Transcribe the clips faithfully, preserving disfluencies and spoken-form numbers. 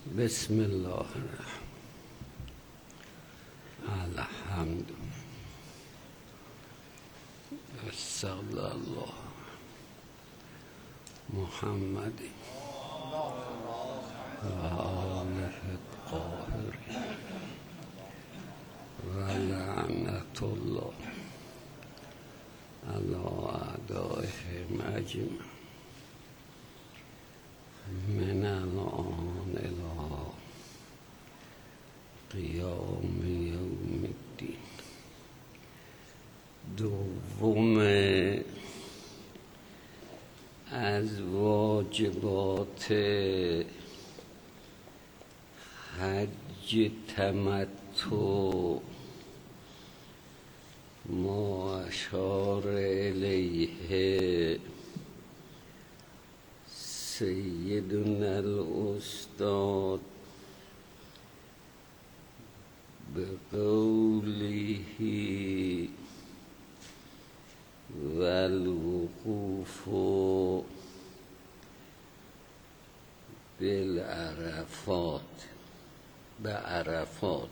بسم الله الحمد صلی الله محمد و آله الطاهرین و لعنت الله علی اعدائهم اجمعین من الان الی قیام یوم الدین. دوم از واجبات حج تمتع ما اشار الیه سیدنا الاستاد بقوله والوقوف بالعرفات به عرفات.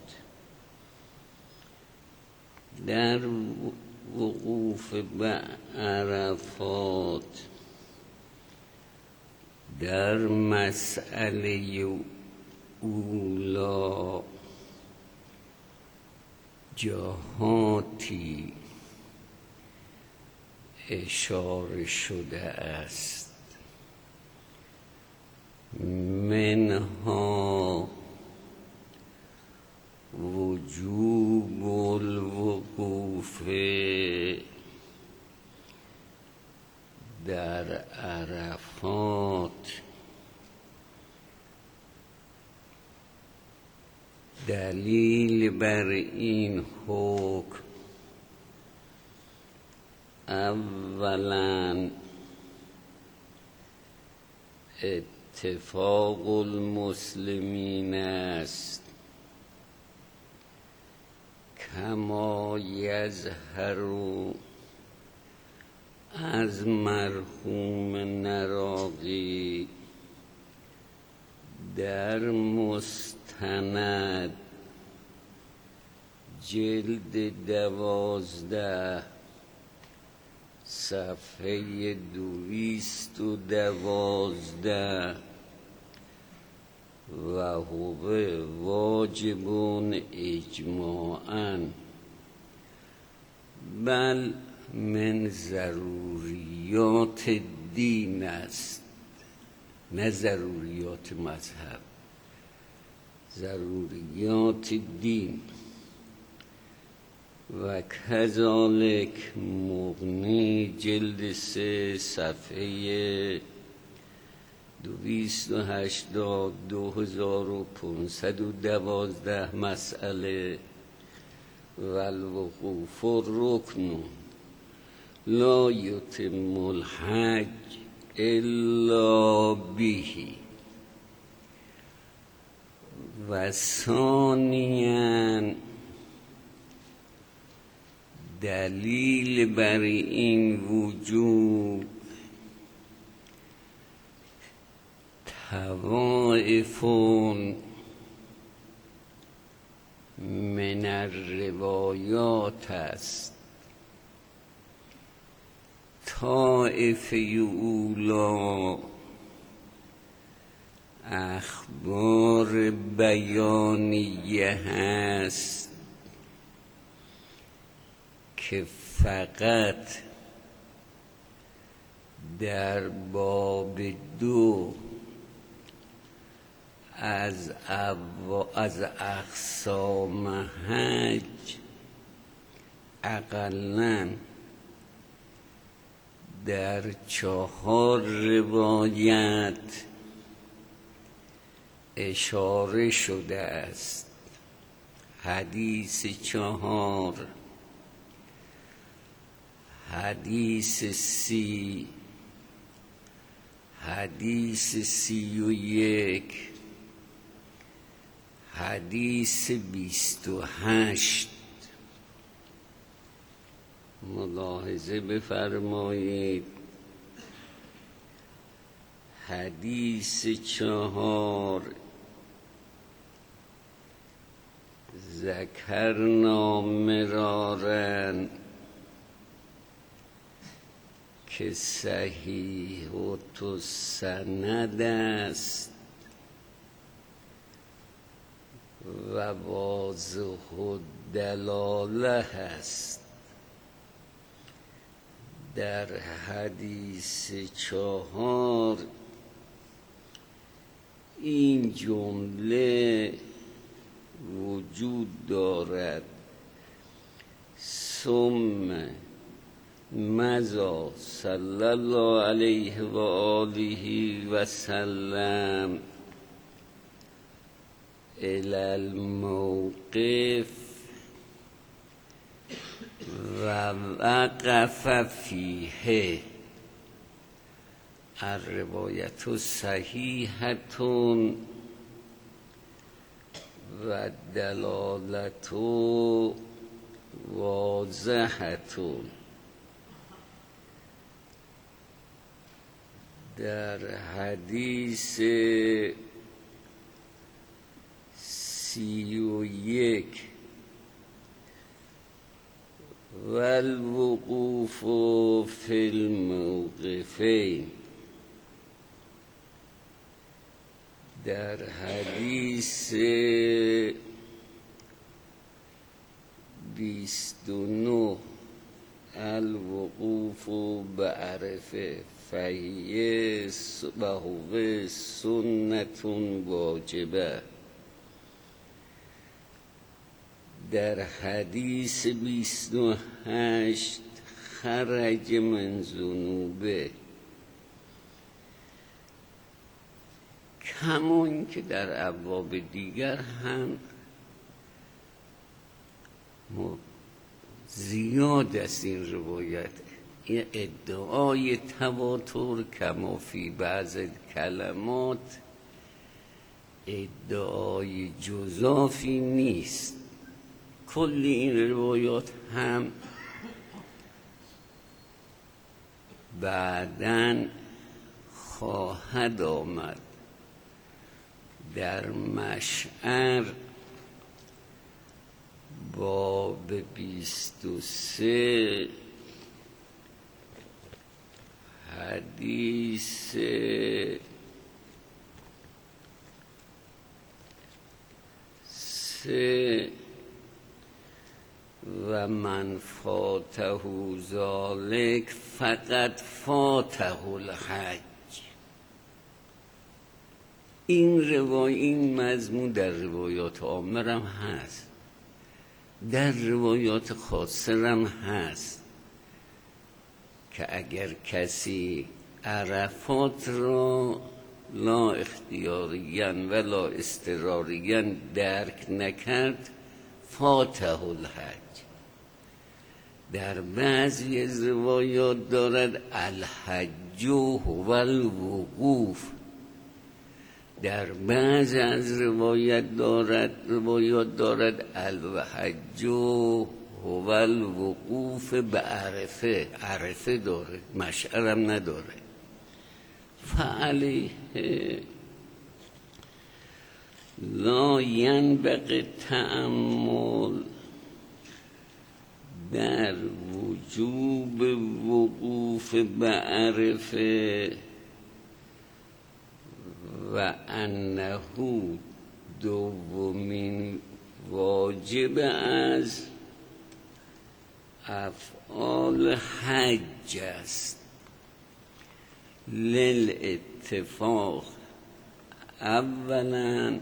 در وقوف به عرفات در مسئله اولا جهاتی اشاره شده است، منها وجوب الوقوف در عرفات. دلیل بر این حکم اولا اتفاق المسلمین است، کما یظهر از مرحوم نراقی در مستند جلد دوازده صفحه دویست و دوازده و هو واجبون اجماعاً بل من ضروریات دین است، نه ضروریات مذهب، ضروریات دین. و کذالک مغنی جلد سه صفحه دویست و هشتاد دو هزار و پونصد و دوازده مسئله و الوقوف رکن لا یتم الحج الا به. و ثانیاً دلیل بر این وجوب طوائف من الروایات است. طائفه اولا اخبار بیانیه هست که فقط در باب دو از از اقسام حج اقلاً در چهار روایت اشاره شده است. حدیث چهار، حدیث سی، حدیث سی و یک، حدیث بیست و هشت. ملاحظه بفرمایید حدیث چهار ذکرنا مرارن که صحیح و تو سند است و واضح و دلاله است. در حدیث چهار این جمله وجود دارد: ثم مضی صلی الله علیه و آله و سلم الی الموقف و وقف فیه. الروایت صحیحة و دلالت واضحة. در حدیث سی و یک والوقوف فی الموقفین، در حدیث بیست و نه الوقوف بعرفه فهیه و هو سنة واجبه، در حدیث بیست و هشت خرج من ذنوبه. کمون که در ابواب دیگر هم زیاد است این روایت. این ادعای تواتر کما فی بعض کلمات ادعای جزافی نیست. کل این روایات هم بعداً خواهد آمد. در مشعر باب بیست و سه حدیث سه و من فاته ذالک فقط فاته الحج. این روای این مضمون در روایات عامرم هست، در روایات خاصرم هست که اگر کسی عرفات را لا اختیاریاً ولا اضطراریاً درک نکرد فاته الحج. در بعضی از روایات دارد الحج هو الوقوف، در بعضی از روایات دارد روایات دارد الحج هو الوقوف به عرفه. عرفه داره، مشعرم نداره. فعلیه لا ینبغی تأمل در وجوب وقوف به عرفه و انه دومین واجب از افعال حج است. للاتفاق اولا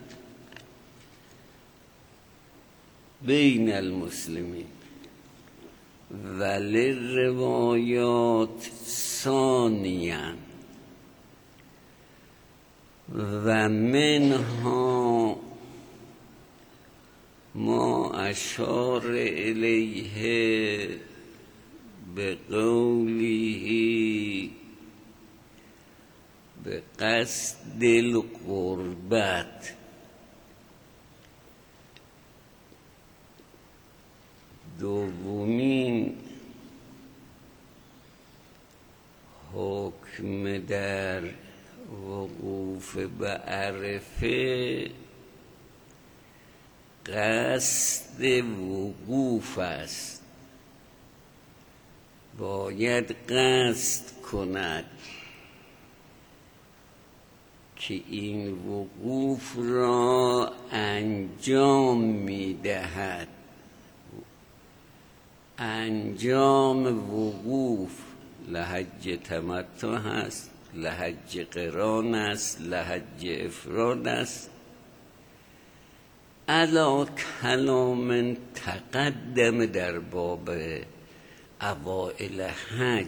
بین المسلمین و للروایات ثانیاً و منها ما اشار الیه به قوله به قصد القربت. دومین حکم در وقوف به عرفه قصد وقوف است. باید قصد کند که این وقوف را انجام می‌دهد. انجام وقوف لحج تمتع هست، لحج قران است، لحج افراد است. علی کلام تقدم در باب اوائل حج،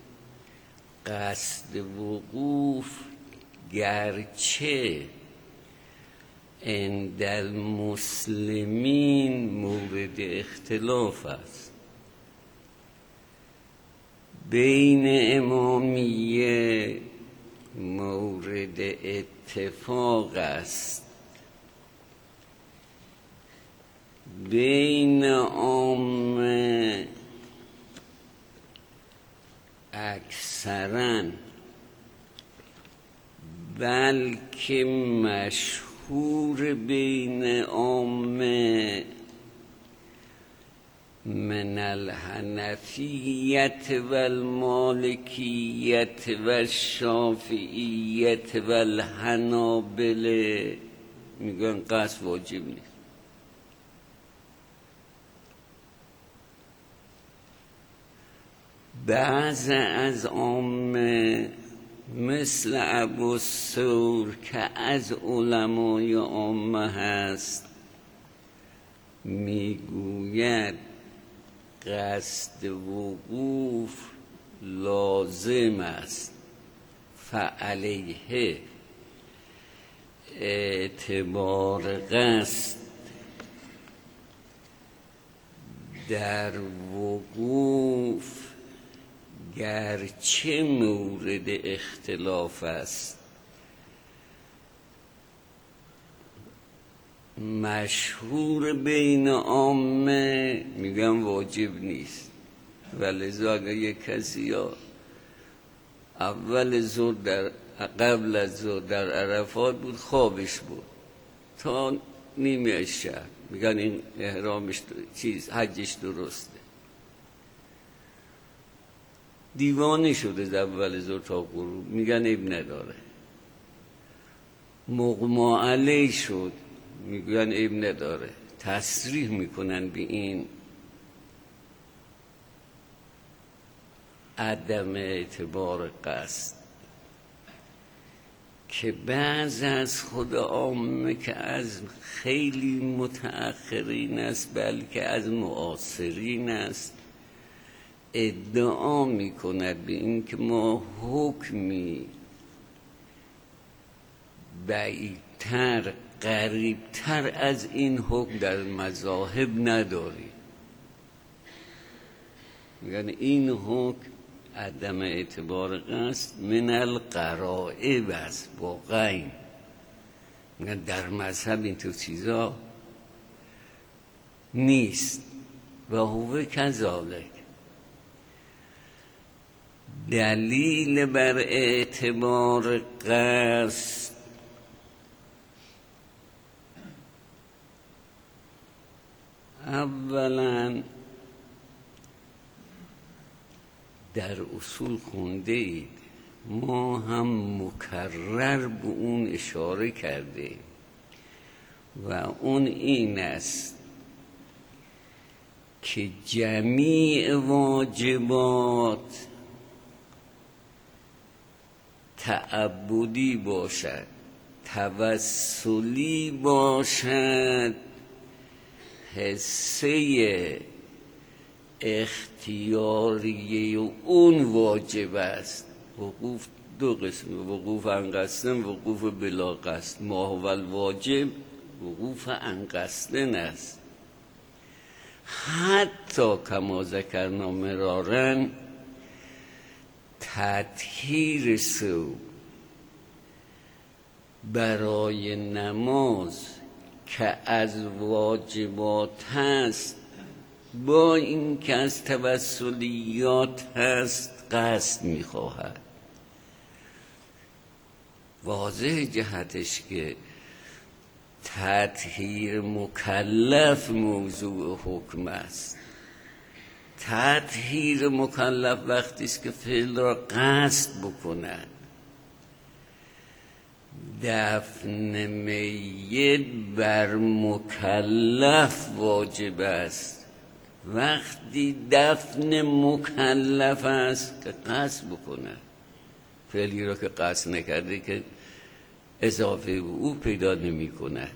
قصد وقوف گرچه عند المسلمین مورد اختلاف است، بین امامیه مورد اتفاق است، بین عامه اکثراً، بلکه مشهور بین عامه من الحنفیت و المالکیت و الشافعیت و الحنابله میگن قصد واجب نیست. بعض از عامه مثل ابو ثور که از علمای عامه هست میگوید قصد وقوف لازم است، فعلیه اعتبار قصد در وقوف گرچه مورد اختلاف است، مشهور بین عامه میگم واجب نیست. ولذا اگر یک کسی یا اول ظهر در قبل از ظهر در عرفات بود، خوابش بود تا نیمه شب، میگن این احرامش چیز حجش درسته. دیوانه شده از اول ظهر تا غروب، میگن عیب نداره. مغما علیه شد، میگن عیب نداره. تصریح میکنن به این عدم اعتبار قصد که بعض از خود عامه که از خیلی متأخرین است بلکه از معاصرین است ادعا میکند به این که ما حکمی بعیدتر قریبتر از این حکم در مذاهب نداریم. میگن این حکم عدم اعتبار قصد من الغرائب است با غین. میگن در مذهب این تو چیزا نیست و هو کذالک. دلیل بر اعتبار قصد اولا در اصول خونده اید، ما هم مکرر به اون اشاره کرده و اون این است که جمیع واجبات تعبدی باشد، توسلی باشد، حصه اختیاریه و اون واجب است. وقوف دو قسم، وقوف انقصدن، وقوف بلا قصد. ما هو الواجب وقوف انقصدن است. حتی کما ذکرنا مرارن تطهیر سو برای نماز که از واجبات هست با این که از توسلیات هست قصد میخواهد. واضح جهتش که تطهیر مکلف موضوع حکم است. تطهیر مکلف وقتی است که فعل را قصد بکند. دفن میت بر مکلف واجب است وقتی دفن مکلف است که قصد بکند. فعلی را که قصد نکرده که اضافه او پیدا نمی کند.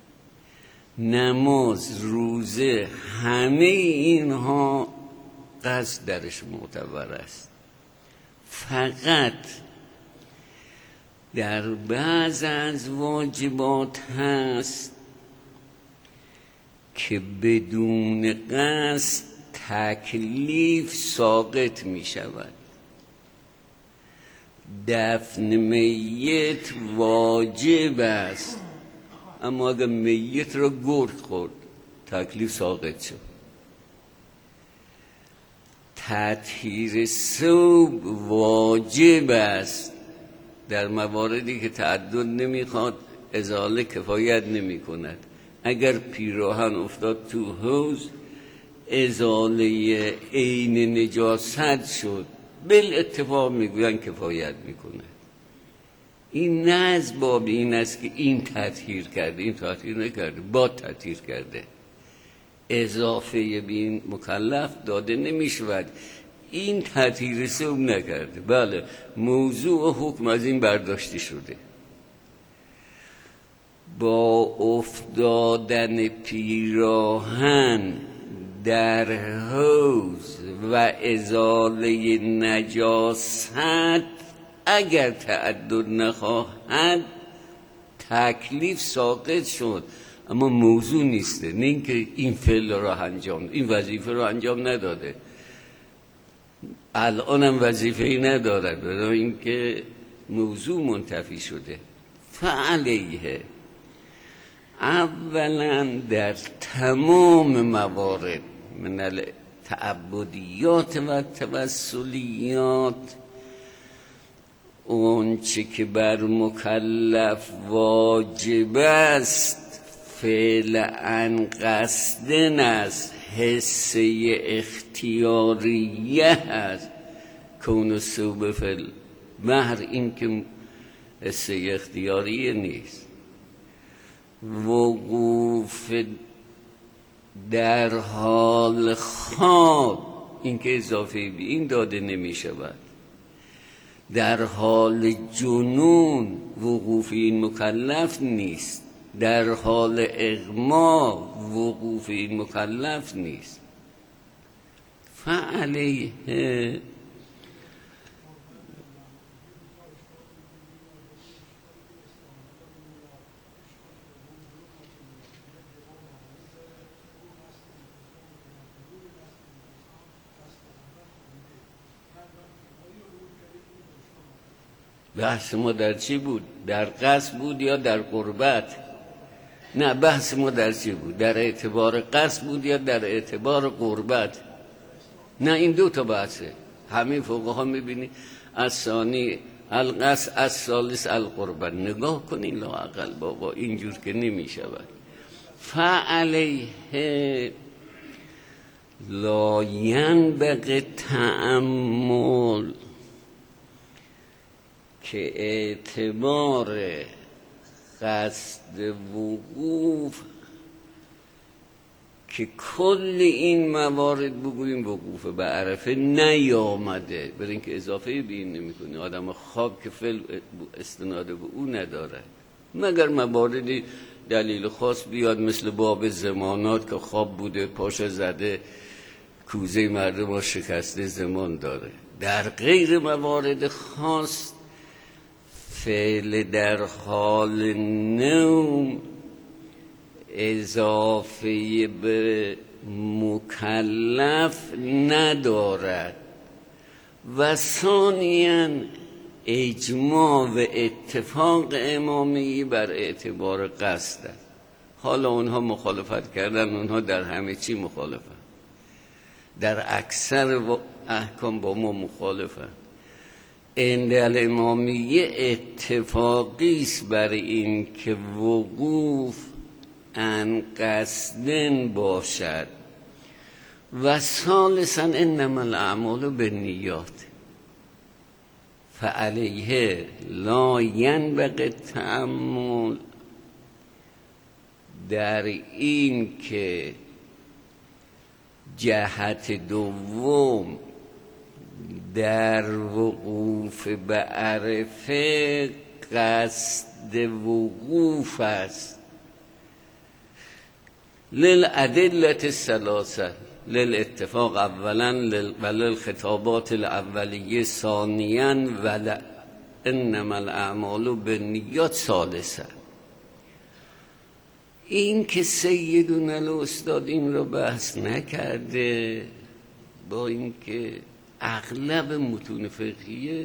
نماز، روزه، همه اینها قصد درش معتبر است. فقط در بعض از واجبات هست که بدون قصد تکلیف ساقط می شود. دفن میت واجب است، اما اگر میت را گرگ خورد تکلیف ساقط شد. تطهیر ثوب واجب است، در مواردی که تعدد نمیخواد ازاله کفایت نمی کند. اگر پیراهن افتاد تو حوض ازاله عین نجاست شد، بالاتفاق میگوین کفایت میکنه. این نه از باب این است که این تطهیر کرده، این تطهیر نکرده، با تطهیر کرده. اضافه به این مکلف داده نمیشود. این تطهیر ثوب نکرده، بله موضوع حکم از این برداشته شده. با افتادن پیراهن در حوض و ازاله نجاست اگر تعدد نخواهد تکلیف ساقط شد، اما موضوع نیسته. نه اینکه این فعل را انجام، این وظیفه را انجام نداده، الان هم وظیفه ای ندارد، برای اینکه موضوع منتفی شده. فعلیه اولا در تمام موارد من التعبدیات و توسلیات اون چه که بر مکلف واجب است فعلا قصدن است، حسه اختیاریه است. کون ثوب فعل مهر این که حسه اختیاریه نیست. وقوف در حال خواب این که اضافه به این داده نمی شود. در حال جنون وقوف این مکلف نیست. در حال اغما وقوف این مکلف نیست. فعلیه بحث ما در چی بود؟ در قصد بود یا در قربت؟ نه، بحث ما در چی بود؟ در اعتبار قصد بود یا در اعتبار قربت؟ نه، این دو تا بحثه. همین فقها میبینی از ثانی القصد از ثالث القربت. نگاه کنین لااقل بابا اینجور که نمیشود. فعلیه لا ینبغی تأمل که اعتبار قصد وقوف که کل این موارد بگوییم وقوف به عرفه نیامده، برای اینکه اضافه به این نمی کنی. آدم خواب که فعل استناد به او ندارد، مگر مواردی دلیل خاص بیاد مثل باب زمانات که خواب بوده پاش زده کوزه مردم ها شکسته زمان داره. در غیر موارد خاص فعل در حال نوم اضافه به مکلف ندارد. و ثانیاً اجماع و اتفاق امامی بر اعتبار قصد است. حالا اونها مخالفت کردن، اونها در همه چی مخالفن، در اکثر احکام با ما مخالفن. عند الامامیه اتفاقی است بر این که وقوف ان قصدن باشد و ثالثا انما الاعمال بالنیات فعلیه لا ینبغی التأمل در این که جهت دوم در وقوف به عرفه قصد وقوف است للأدلة الثلاثه للاتفاق اولا و للخطابات الاولیه ثانیا و انما الاعمال بالنیات ثالثا. این که سیدنا الاستاد این رو بحث نکرده، با اینکه اغلب متون فقهیه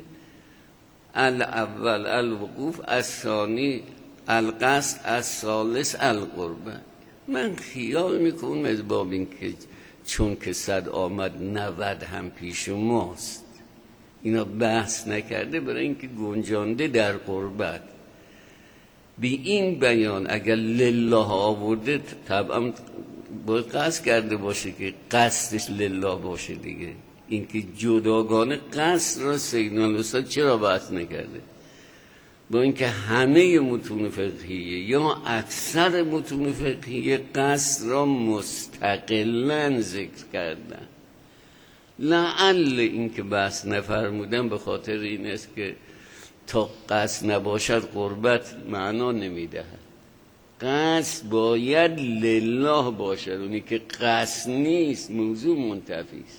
الاول الوقوف، الثانی القصد، الثالث القربه. من خیال میکنم از باب این که چون که صد آمد نود هم پیش ماست اینا بحث نکرده، برای اینکه گنجانده در قربت. بی این بیان اگر لله آورده طبعا باید قصد کرده باشه که قصدش لله باشه دیگه. اینکه جداگانه قصد را سیدنا الاستاد چرا بحث نکرده؟ با اینکه همه متون فقهیه یا اکثر متون فقهیه قصد را مستقلاً ذکر کردن. لعل اینکه بحث نفرمودن به خاطر این است که تا قصد نباشد قربت معنا نمیدهد. قصد باید لله باشد، اونی که قصد نیست موضوع منتفی است.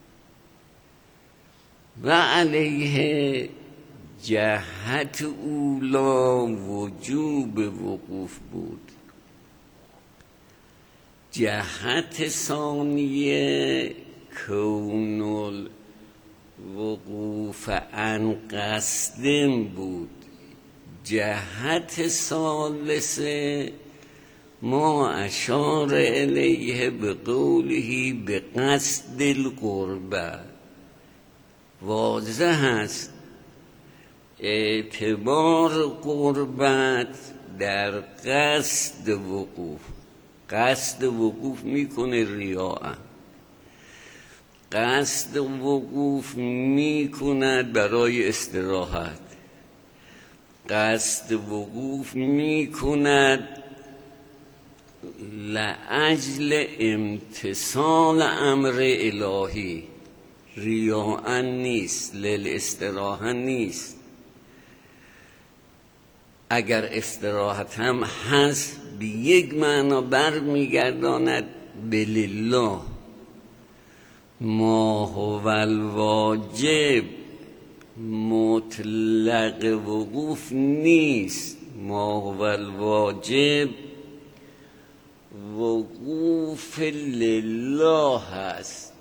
و علیه جهت اولا وجوب وقوف بود، جهت ثانیه کون الوقوف عن قصد بود، جهت ثالثه ما اشار الیه بقوله بقصد القربه. واضح است اعتبار قربت در قصد وقوف. قصد وقوف میکنه ریاء، قصد وقوف میکند برای استراحت، قصد وقوف میکند لاجل امتثال امر الهی. ریاء نیست، للاستراحه نیست. اگر استراحت هم هست به یک معنا بر میگرداند به لله. ما هو الواجب مطلق وقوف نیست، ما هو الواجب وقوف لله هست.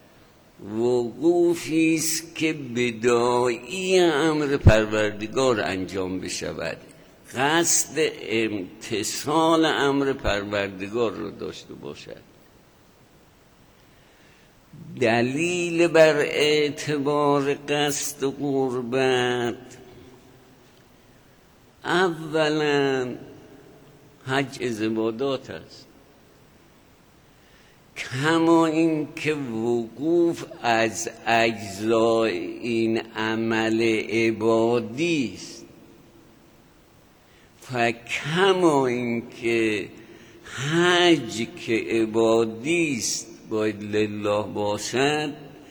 وقوفی است که بداعی امر پروردگار انجام بشود، قصد امتثال امر پروردگار رو داشته باشد. دلیل بر اعتبار قصد قربت اولا حج از عبادات است، کما این که وقوف از اجزای این عمل عبادی است، فکما این که حج که عبادی است باید لله باشد،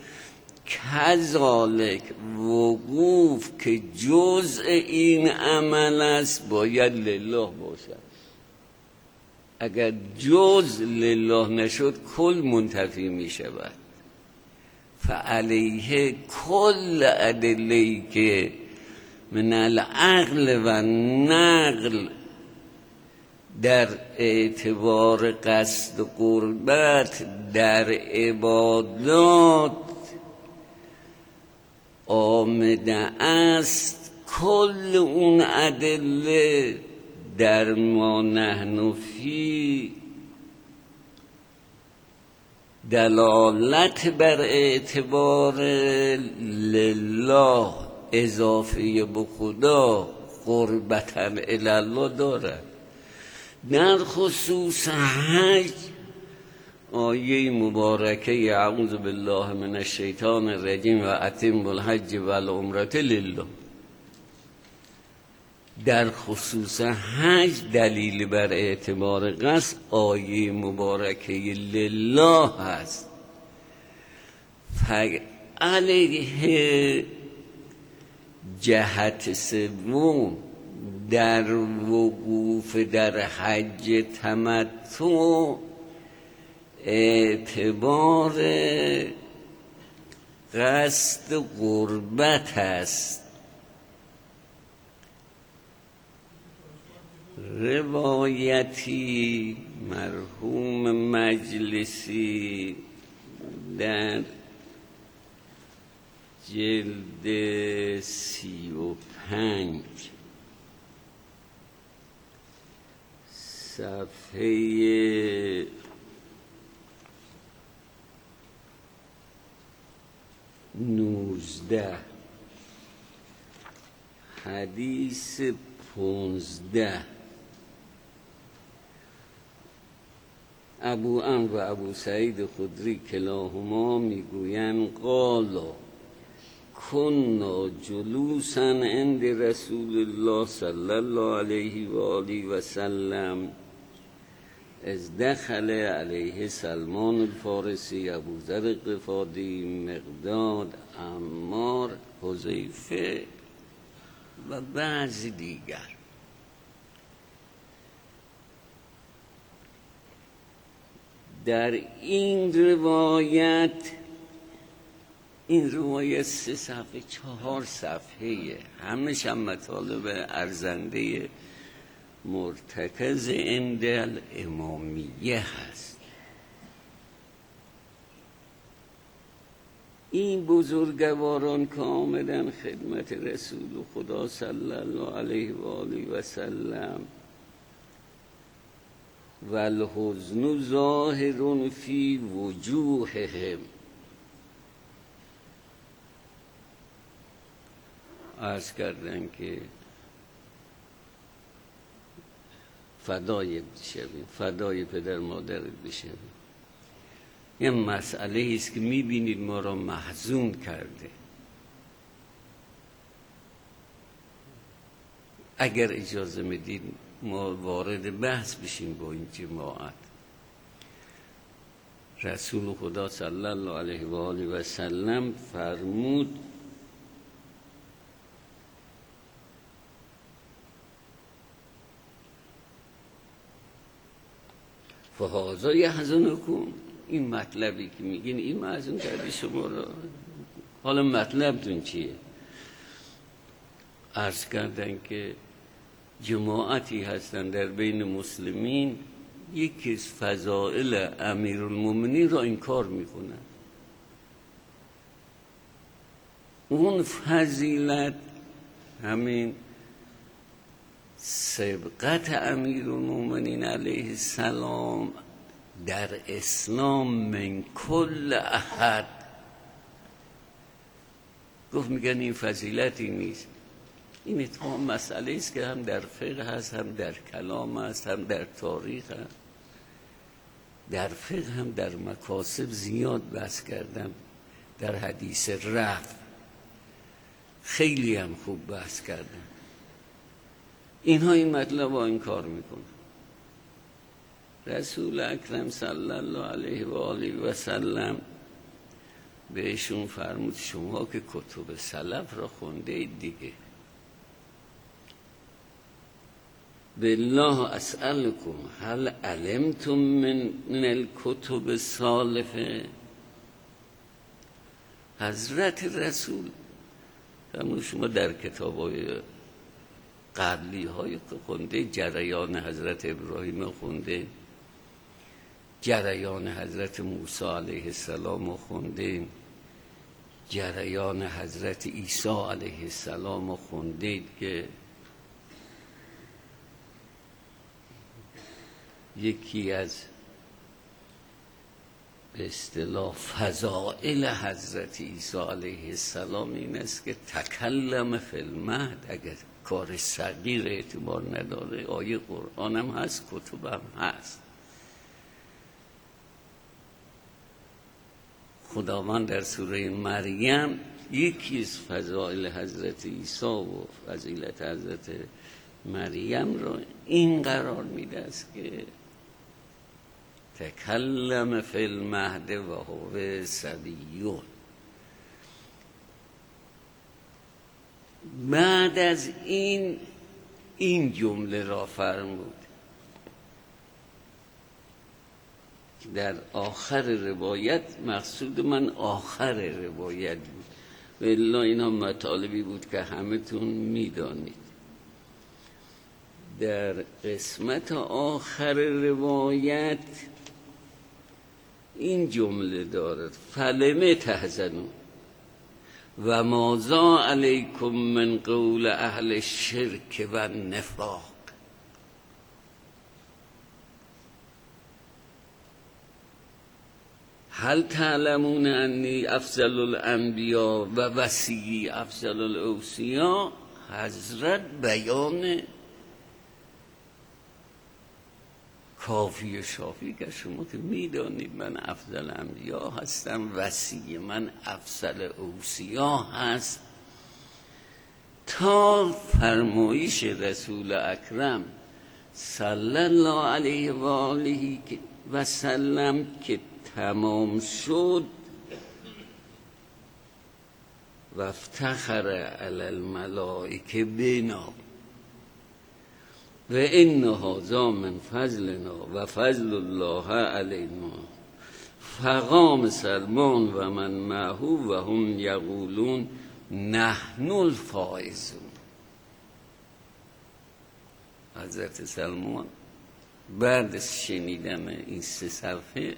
کذالک وقوف که جزء این عمل است باید لله باشد. اگر جزء لله نشد کل منتفی می شود. فعلیه کل ادله‌ای که من العقل و نقل در اعتبار قصد قربت در عبادات آمده است، کل اون ادله در ما نحن فی دلالت بر اعتبار لله اضافه به خدا قربتاً الی الله دارد. در خصوص حج آیه مبارکه اعوذ بالله من الشیطان الرجیم و اتموا الحج والعمرة لله، در خصوص حج دلیل بر اعتبار قصد آیه مبارکه لله هست. علیه جهت سوم در وقوف در حج تمتع اعتبار قصد قربت است. روایتی مرحوم مجلسی در جلد سی و پنج صفحه نوزده حدیث پونزده ابو عمرو و ابو سعید خدری کلاهما میگویند قالا کنا جلوسا عند رسول الله صلی الله علیه و آله و سلم از دخل علیه سلمان الفارسی، ابو ذر غفاری، مقداد، عمار، حذیفه و بعضی دیگر. در این روایت این روایت سه صفحه چهار صفحه همش هم مطالب ارزنده مرتکز عند الامامیه هست. این بزرگواران که آمدن خدمت رسول خدا صلی الله علیه و آله و سلم و الحزن ظاهر فی وجوههم، عرض کردن که فدای بشویم، فدای پدر مادرت بشویم. یه مسئله است که میبینید ما را محزون کرده. اگر اجازه میدید ما وارد بحث بشیم با این جماعت. رسول خدا صلی الله علیه و آله و سلم فرمود فهذا یحزنکم، این مطلبی که میگین این محزون کرده شما را. حالا مطلبتون چیه؟ عرض کردن که جماعتی هستن در بین مسلمین یکی از فضائل امیرالمومنین را انکار میکنن. اون فضیلت همین سبقت امیرالمومنین علیه السلام در اسلام من کل احد. گفت میگن این فضیلتی نیست. این اتفاق مسئله است که هم در فقه هست، هم در کلام هست، هم در تاریخ هست. در فقه هم در مکاسب زیاد بحث کردم، در حدیث رفع خیلی هم خوب بحث کردم. اینها این مطلب ها این کار میکنن. رسول اکرم صلی الله علیه و آله و سلم بهشون فرمود شما که کتب سلف را خونده اید دیگه، بالله اسألكم هل علمتم من الکتب السالفه. حضرت رسول فرمود شما در کتابای قبلی های خونده، جریان حضرت ابراهیم خونده، جریان حضرت موسی علیه السلام خونده، جریان حضرت عیسی علیه السلام خونده که یکی از به اصطلاح فضائل حضرت عیسی علیه السلام این است که تکلم فی المهد. اگر کار صغیر اعتبار نداره. آیه قرآن هم هست، کتب هم هست. خداوند در سوره مریم یکی از فضائل حضرت عیسی و فضیلت حضرت مریم رو این قرار میده است که تکلم فی المهد و هو صبی. بعد از این این جمله را فرمود در آخر روایت. مقصود من آخر روایت بود و الا اینا مطالبی بود که همه تون میدانید. در قسمت آخر روایت این جمله دارد: فلم تحزنون و ماذا علیکم من قول اهل الشرک و النفاق. هل تعلمون انی افضل الانبیاء و وصی افضل الاوصیاء. حضرت بیان کافی و شافی که شما که میدانید من افضل انبیاء هستم، وصی من افضل اوصیا هست، تا فرمایش رسول اکرم صلی الله علیه و آله و سلم که تمام شد و افتخر علی الملائکه بنا و ان هذا من فضلنا و فضل الله علینا. فقام سلمان و من معه و هم یقولون نحن الفائزون. حضرت سلمان بعد از شنیدن این سه صفحه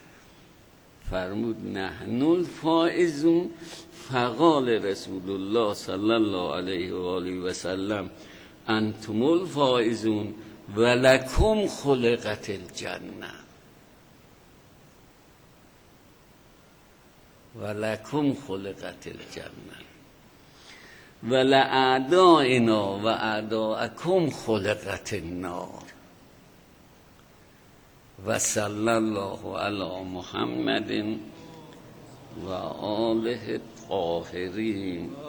فرمود نحن الفائزون. فقال رسول الله صلی الله علیه و آله و سلم انتم الفائزون و لکم خلقت الجنه و لکم خلقت الجنه و لاعدائنا و اعداءکم خلقت النار. و صلی الله علی محمد و آله الطاهرین.